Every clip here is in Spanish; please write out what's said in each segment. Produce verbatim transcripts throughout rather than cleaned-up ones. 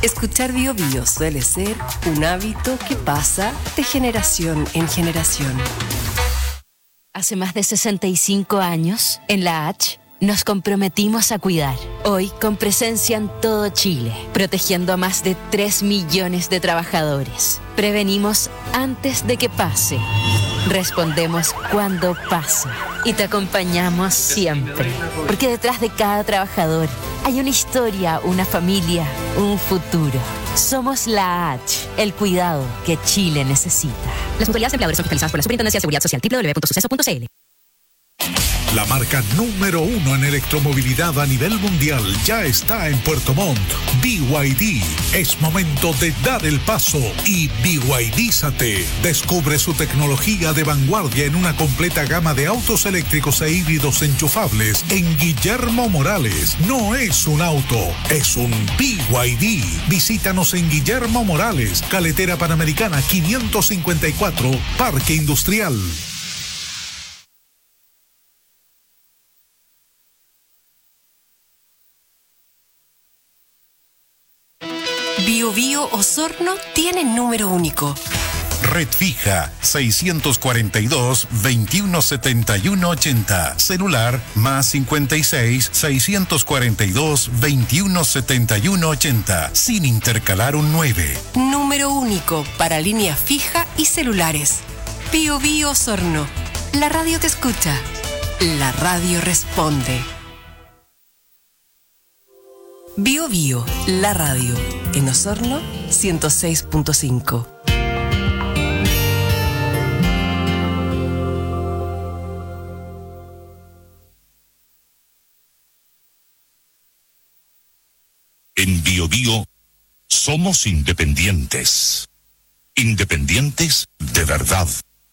Escuchar Bio Bio suele ser un hábito que pasa de generación en generación. Hace más de sesenta y cinco años, en la H, nos comprometimos a cuidar. Hoy, con presencia en todo Chile, protegiendo a más de tres millones de trabajadores. Prevenimos antes de que pase. Respondemos cuando pasa. Y te acompañamos siempre. Porque detrás de cada trabajador hay una historia, una familia, un futuro. Somos la H, el cuidado que Chile necesita. Las autoridades empleadores son fiscalizadas por la Superintendencia de Seguridad Social. doble u doble u doble u punto suceso punto c l. La marca número uno en electromovilidad a nivel mundial ya está en Puerto Montt. B Y D. Es momento de dar el paso y B Y D-zate. Descubre su tecnología de vanguardia en una completa gama de autos eléctricos e híbridos enchufables en Guillermo Morales. No es un auto, es un B Y D. Visítanos en Guillermo Morales, Carretera Panamericana quinientos cincuenta y cuatro, Parque Industrial. Bio Bio Osorno tiene número único. Red fija seiscientos cuarenta y dos, veintiuno setenta y uno ochenta. Celular más cincuenta y seis, seiscientos cuarenta y dos, veintiuno setenta y uno ochenta. Sin intercalar un nueve. Número único para línea fija y celulares. Bio Bio Osorno. La radio te escucha. La radio responde. Bio Bio, la radio. En Osorno, ciento seis punto cinco. En Bio Bio somos independientes. Independientes de verdad.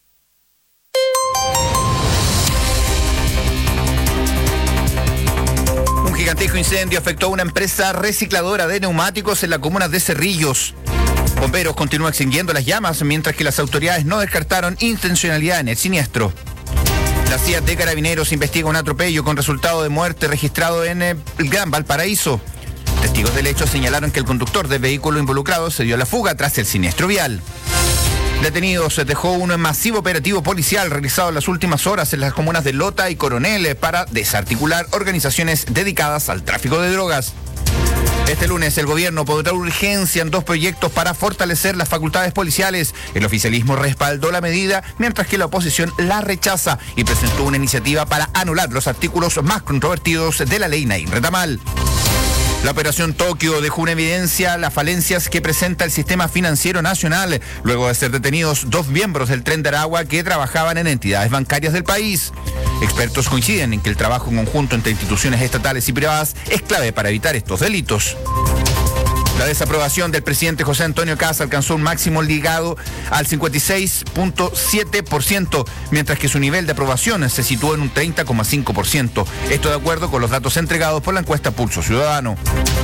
Un gigantesco incendio afectó a una empresa recicladora de neumáticos en la comuna de Cerrillos. Bomberos continúan extinguiendo las llamas, mientras que las autoridades no descartaron intencionalidad en el siniestro. La C I A de Carabineros investiga un atropello con resultado de muerte registrado en el Gran Valparaíso. Testigos del hecho señalaron que el conductor del vehículo involucrado se dio a la fuga tras el siniestro vial. Detenidos se dejó un masivo operativo policial realizado en las últimas horas en las comunas de Lota y Coronel para desarticular organizaciones dedicadas al tráfico de drogas. Este lunes el gobierno pondrá urgencia en dos proyectos para fortalecer las facultades policiales. El oficialismo respaldó la medida, mientras que la oposición la rechaza y presentó una iniciativa para anular los artículos más controvertidos de la ley Naim Retamal. La operación Tokio dejó una evidencia las falencias que presenta el sistema financiero nacional, luego de ser detenidos dos miembros del Tren de Aragua que trabajaban en entidades bancarias del país. Expertos coinciden en que el trabajo en conjunto entre instituciones estatales y privadas es clave para evitar estos delitos. La desaprobación del presidente José Antonio Kast alcanzó un máximo ligado al cincuenta y seis punto siete por ciento, mientras que su nivel de aprobación se situó en un treinta coma cinco por ciento. Esto de acuerdo con los datos entregados por la encuesta Pulso Ciudadano.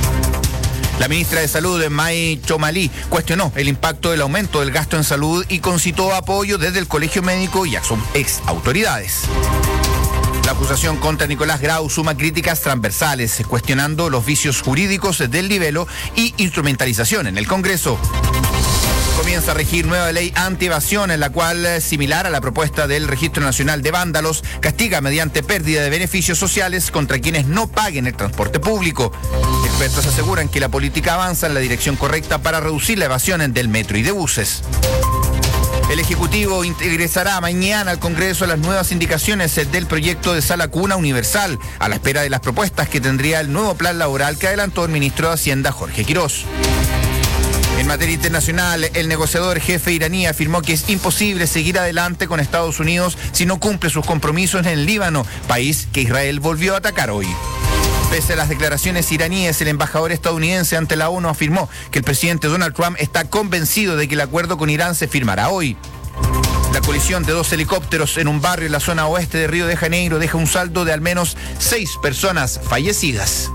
La ministra de Salud, May Chomalí, cuestionó el impacto del aumento del gasto en salud y concitó apoyo desde el Colegio Médico y ex autoridades. La acusación contra Nicolás Grau suma críticas transversales, cuestionando los vicios jurídicos del libelo y instrumentalización en el Congreso. Comienza a regir nueva ley anti-evasión, en la cual, similar a la propuesta del Registro Nacional de Vándalos, castiga mediante pérdida de beneficios sociales contra quienes no paguen el transporte público. Expertos aseguran que la política avanza en la dirección correcta para reducir la evasión del metro y de buses. El Ejecutivo ingresará mañana al Congreso las nuevas indicaciones del proyecto de Sala Cuna Universal, a la espera de las propuestas que tendría el nuevo plan laboral que adelantó el ministro de Hacienda, Jorge Quirós. En materia internacional, el negociador jefe iraní afirmó que es imposible seguir adelante con Estados Unidos si no cumple sus compromisos en el Líbano, país que Israel volvió a atacar hoy. Pese a las declaraciones iraníes, el embajador estadounidense ante la ONU afirmó que el presidente Donald Trump está convencido de que el acuerdo con Irán se firmará hoy. La colisión de dos helicópteros en un barrio en la zona oeste de Río de Janeiro deja un saldo de al menos seis personas fallecidas.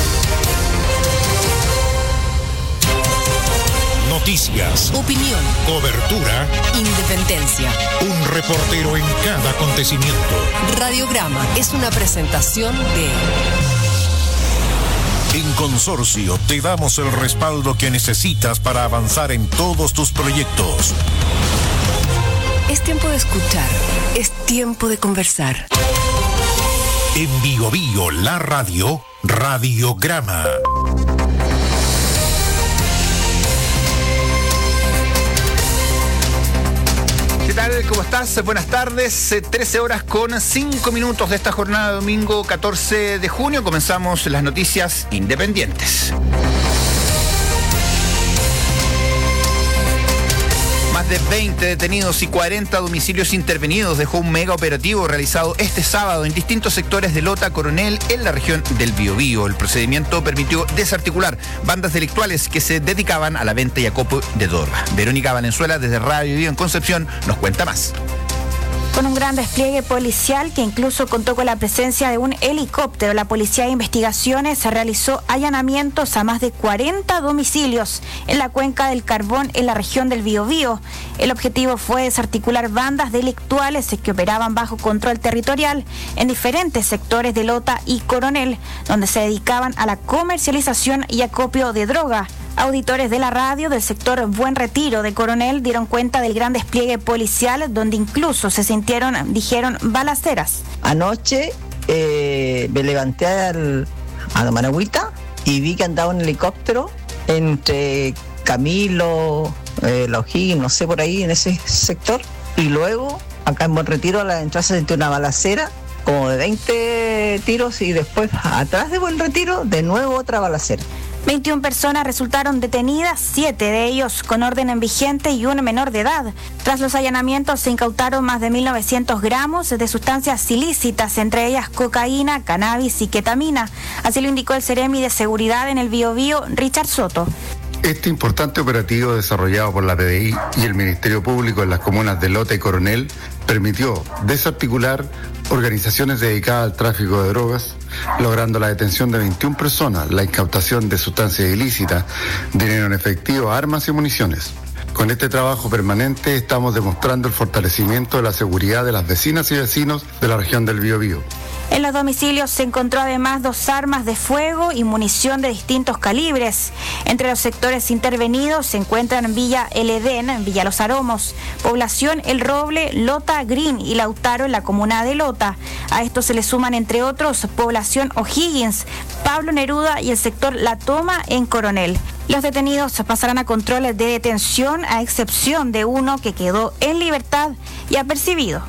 Noticias, Opinión, cobertura, independencia. un reportero en cada acontecimiento. Radiograma es una presentación de En Consorcio, te damos el respaldo que necesitas para avanzar en todos tus proyectos. Es tiempo de escuchar, es tiempo de conversar. En Bio Bio, la radio, Radiograma. ¿Qué tal? ¿Cómo estás? Buenas tardes. trece horas con cinco minutos de esta jornada de domingo catorce de junio. Comenzamos las noticias independientes. Más de veinte detenidos y cuarenta domicilios intervenidos dejó un mega operativo realizado este sábado en distintos sectores de Lota, Coronel, en la región del Biobío. El procedimiento permitió desarticular bandas delictuales que se dedicaban a la venta y acopio de droga. Verónica Valenzuela, desde Radio Bio en Concepción, nos cuenta más. Con un gran despliegue policial que incluso contó con la presencia de un helicóptero, la Policía de Investigaciones realizó allanamientos a más de cuarenta domicilios en la cuenca del Carbón en la región del Biobío. El objetivo fue desarticular bandas delictuales que operaban bajo control territorial en diferentes sectores de Lota y Coronel, donde se dedicaban a la comercialización y acopio de droga. Auditores de la radio del sector Buen Retiro de Coronel dieron cuenta del gran despliegue policial, donde incluso se sintieron, dijeron, balaceras. Anoche eh, me levanté al, a la Managüita y vi que andaba un helicóptero entre Camilo, eh, La O'Higgins, no sé, por ahí en ese sector. Y luego, acá en Buen Retiro, a la entrada se sintió una balacera, como de veinte tiros, y después, atrás de Buen Retiro, de nuevo otra balacera. veintiuna personas resultaron detenidas, siete de ellos con orden en vigente y uno menor de edad. Tras los allanamientos se incautaron más de mil novecientos gramos de sustancias ilícitas, entre ellas cocaína, cannabis y ketamina. Así lo indicó el Seremi de Seguridad en el Biobío, Richard Soto. Este importante operativo desarrollado por la P D I y el Ministerio Público en las comunas de Lota y Coronel permitió desarticular organizaciones dedicadas al tráfico de drogas, logrando la detención de veintiuna personas, la incautación de sustancias ilícitas, dinero en efectivo, armas y municiones. Con este trabajo permanente estamos demostrando el fortalecimiento de la seguridad de las vecinas y vecinos de la región del Biobío. En los domicilios se encontró además dos armas de fuego y munición de distintos calibres. Entre los sectores intervenidos se encuentran Villa El Edén, Villa Los Aromos, Población El Roble, Lota Green y Lautaro en la comuna de Lota. A esto se le suman, entre otros, Población O'Higgins, Pablo Neruda y el sector La Toma en Coronel. Los detenidos pasarán a controles de detención, a excepción de uno que quedó en libertad y apercibido.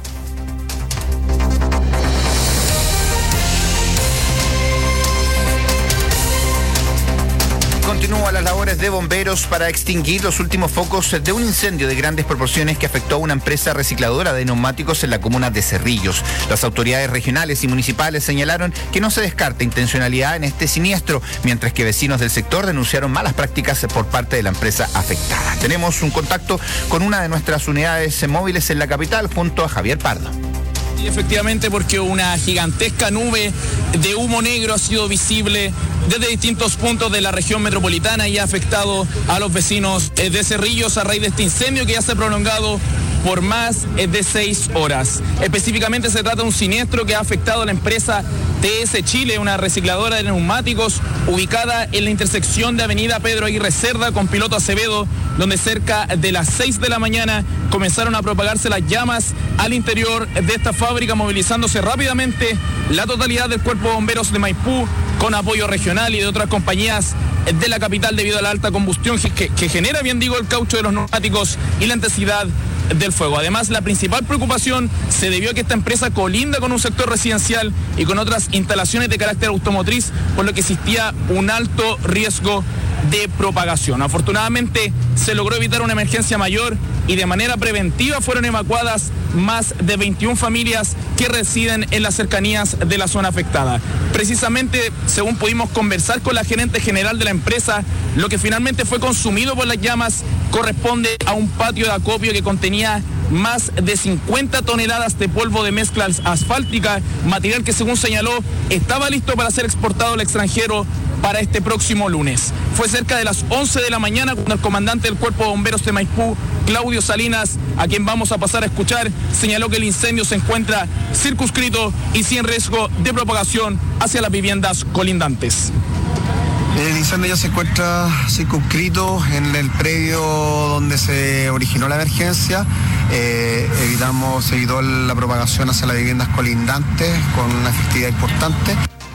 Continúan las labores de bomberos para extinguir los últimos focos de un incendio de grandes proporciones que afectó a una empresa recicladora de neumáticos en la comuna de Cerrillos. Las autoridades regionales y municipales señalaron que no se descarta intencionalidad en este siniestro, mientras que vecinos del sector denunciaron malas prácticas por parte de la empresa afectada. Tenemos un contacto con una de nuestras unidades móviles en la capital junto a Javier Pardo. Y efectivamente, porque una gigantesca nube de humo negro ha sido visible desde distintos puntos de la región metropolitana y ha afectado a los vecinos de Cerrillos a raíz de este incendio que ya se ha prolongado por más de seis horas. Específicamente se trata de un siniestro que ha afectado a la empresa T S Chile, una recicladora de neumáticos ubicada en la intersección de Avenida Pedro Aguirre Cerda con Piloto Acevedo, donde cerca de las seis de la mañana comenzaron a propagarse las llamas al interior de esta fábrica, movilizándose rápidamente la totalidad del Cuerpo de Bomberos de Maipú con apoyo regional y de otras compañías de la capital debido a la alta combustión que, que genera, bien digo, el caucho de los neumáticos y la intensidad del fuego. Además, la principal preocupación se debió a que esta empresa colinda con un sector residencial y con otras instalaciones de carácter automotriz, por lo que existía un alto riesgo de propagación. Afortunadamente se logró evitar una emergencia mayor y de manera preventiva fueron evacuadas más de veintiuna familias que residen en las cercanías de la zona afectada. Precisamente, según pudimos conversar con la gerente general de la empresa, lo que finalmente fue consumido por las llamas corresponde a un patio de acopio que contenía más de cincuenta toneladas de polvo de mezcla asfáltica, material que, según señaló, estaba listo para ser exportado al extranjero para este próximo lunes. Fue cerca de las once de la mañana cuando el comandante del Cuerpo de Bomberos de Maipú, Claudio Salinas, a quien vamos a pasar a escuchar, señaló que el incendio se encuentra circunscrito y sin riesgo de propagación hacia las viviendas colindantes. El incendio ya se encuentra circunscrito en el predio donde se originó la emergencia. Eh, evitamos, evitó la propagación hacia las viviendas colindantes con una efectividad importante.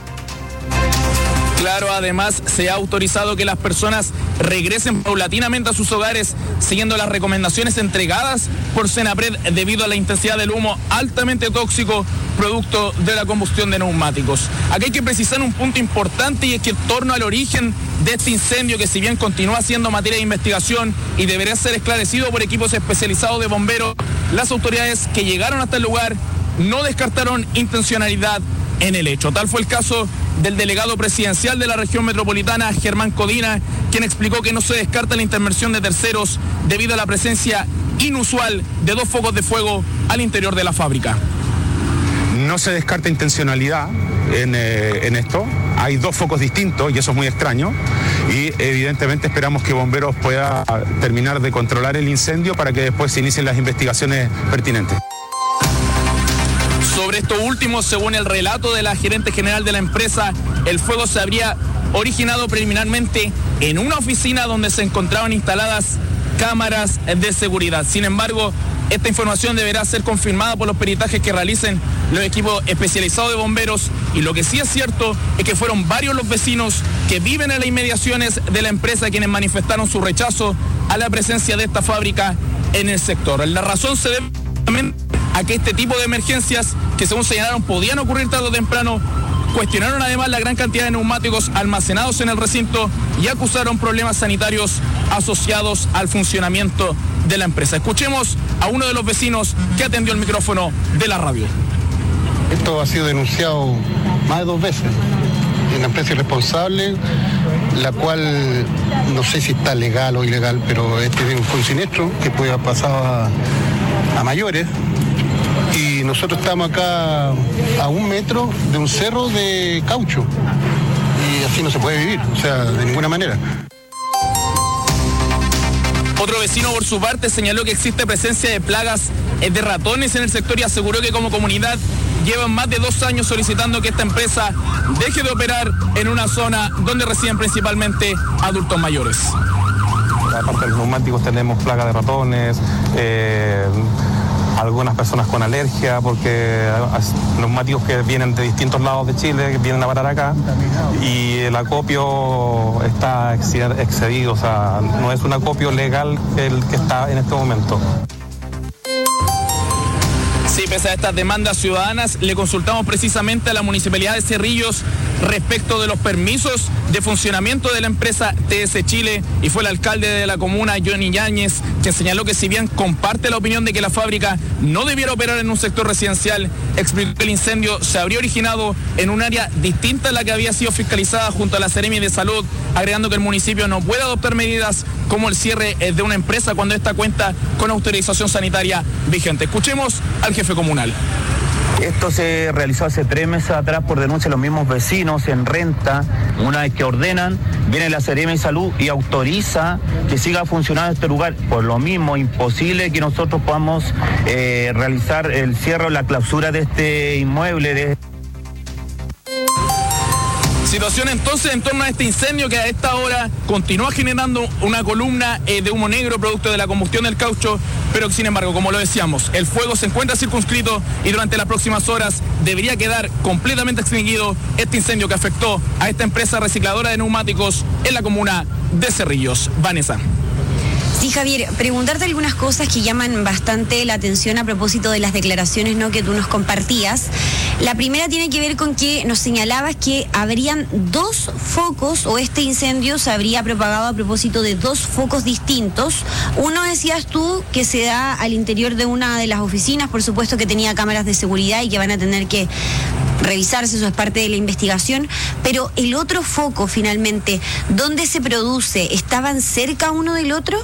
Claro, además se ha autorizado que las personas regresen paulatinamente a sus hogares siguiendo las recomendaciones entregadas por Senapred debido a la intensidad del humo altamente tóxico producto de la combustión de neumáticos. Aquí hay que precisar un punto importante y es que en torno al origen de este incendio, que si bien continúa siendo materia de investigación y deberá ser esclarecido por equipos especializados de bomberos, las autoridades que llegaron hasta el lugar no descartaron intencionalidad en el hecho. Tal fue el caso del delegado presidencial de la región metropolitana, Germán Codina, quien explicó que no se descarta la intervención de terceros debido a la presencia inusual de dos focos de fuego al interior de la fábrica. No se descarta intencionalidad en, eh, en esto. Hay dos focos distintos y eso es muy extraño. Y evidentemente esperamos que Bomberos pueda terminar de controlar el incendio para que después se inicien las investigaciones pertinentes. Sobre esto último, según el relato de la gerente general de la empresa, el fuego se habría originado preliminarmente en una oficina donde se encontraban instaladas cámaras de seguridad. Sin embargo, esta información deberá ser confirmada por los peritajes que realicen los equipos especializados de bomberos, y lo que sí es cierto es que fueron varios los vecinos que viven en las inmediaciones de la empresa quienes manifestaron su rechazo a la presencia de esta fábrica en el sector. La razón se debe a que este tipo de emergencias, que según señalaron podían ocurrir tarde o temprano, cuestionaron además la gran cantidad de neumáticos almacenados en el recinto y acusaron problemas sanitarios asociados al funcionamiento de la empresa. Escuchemos a uno de los vecinos que atendió el micrófono de la radio. Esto ha sido denunciado más de dos veces. Es una empresa irresponsable, la cual no sé si está legal o ilegal, pero este fue un siniestro que puede haber pasado a, a mayores. Y nosotros estamos acá a un metro de un cerro de caucho. Y así no se puede vivir, o sea, de ninguna manera. Otro vecino, por su parte, señaló que existe presencia de plagas de ratones en el sector y aseguró que como comunidad llevan más de dos años solicitando que esta empresa deje de operar en una zona donde residen principalmente adultos mayores. Aparte de los neumáticos tenemos plagas de ratones, eh, algunas personas con alergia, porque neumáticos que vienen de distintos lados de Chile, que vienen a parar acá, y el acopio está excedido, o sea, no es un acopio legal el que está en este momento. Sí, pese a estas demandas ciudadanas, le consultamos precisamente a la Municipalidad de Cerrillos respecto de los permisos de funcionamiento de la empresa T S Chile, y fue el alcalde de la comuna, Johnny Yáñez, quien señaló que si bien comparte la opinión de que la fábrica no debiera operar en un sector residencial, explicó que el incendio se habría originado en un área distinta a la que había sido fiscalizada junto a la Seremi de Salud, agregando que el municipio no puede adoptar medidas como el cierre de una empresa cuando esta cuenta con autorización sanitaria vigente. Escuchemos al jefe comunal. Esto se realizó hace tres meses atrás por denuncia de los mismos vecinos en renta. Una vez que ordenan, viene la Seremi de Salud y autoriza que siga funcionando este lugar. Por lo mismo, imposible que nosotros podamos eh, realizar el cierre o la clausura de este inmueble. De... Situación entonces en torno a este incendio que a esta hora continúa generando una columna eh, de humo negro producto de la combustión del caucho, pero sin embargo, como lo decíamos, el fuego se encuentra circunscrito y durante las próximas horas debería quedar completamente extinguido este incendio que afectó a esta empresa recicladora de neumáticos en la comuna de Cerrillos. Vanessa. Sí, Javier, preguntarte algunas cosas que llaman bastante la atención a propósito de las declaraciones, ¿no?, que tú nos compartías. La primera tiene que ver con que nos señalabas que habrían dos focos, o este incendio se habría propagado a propósito de dos focos distintos. Uno, decías tú, que se da al interior de una de las oficinas, por supuesto que tenía cámaras de seguridad y que van a tener que revisarse, eso es parte de la investigación, pero el otro foco finalmente, ¿dónde se produce? ¿Estaban cerca uno del otro?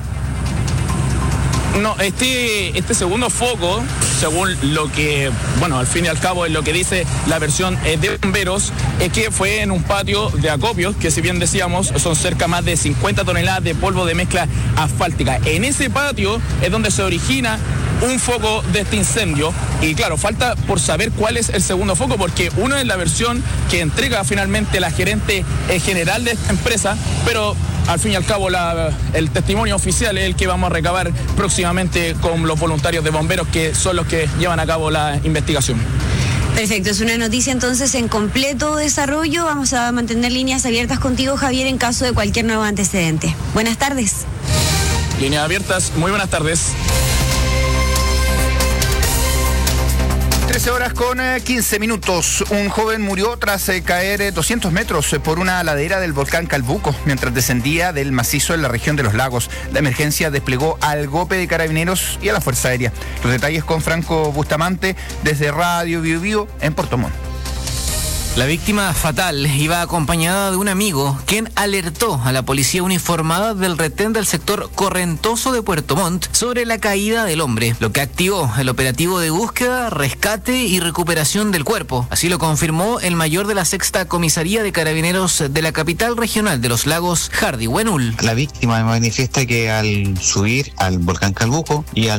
No, este, este segundo foco, según lo que, bueno, al fin y al cabo es lo que dice la versión eh, de bomberos, es que fue en un patio de acopios, que si bien decíamos, son cerca más de cincuenta toneladas de polvo de mezcla asfáltica. En ese patio es donde se origina un foco de este incendio. Y claro, falta por saber cuál es el segundo foco, porque uno es la versión que entrega finalmente la gerente eh, general de esta empresa, pero al fin y al cabo la, el testimonio oficial es el que vamos a recabar próximamente con los voluntarios de bomberos, que son los que llevan a cabo la investigación. Perfecto, es una noticia entonces en completo desarrollo. Vamos a mantener líneas abiertas contigo, Javier, en caso de cualquier nuevo antecedente. Buenas tardes. Líneas abiertas, muy buenas tardes. trece horas con quince minutos. Un joven murió tras eh, caer eh, doscientos metros eh, por una ladera del volcán Calbuco mientras descendía del macizo en la región de Los Lagos. La emergencia desplegó al GOPE de Carabineros y a la Fuerza Aérea. Los detalles con Franco Bustamante desde Radio Bio Bio en Puerto Montt. La víctima fatal iba acompañada de un amigo, quien alertó a la policía uniformada del retén del sector Correntoso de Puerto Montt sobre la caída del hombre, lo que activó el operativo de búsqueda, rescate y recuperación del cuerpo. Así lo confirmó el mayor de la sexta comisaría de Carabineros de la capital regional de Los Lagos, Hardy Wenul. La víctima manifiesta que al subir al volcán Calbuco y al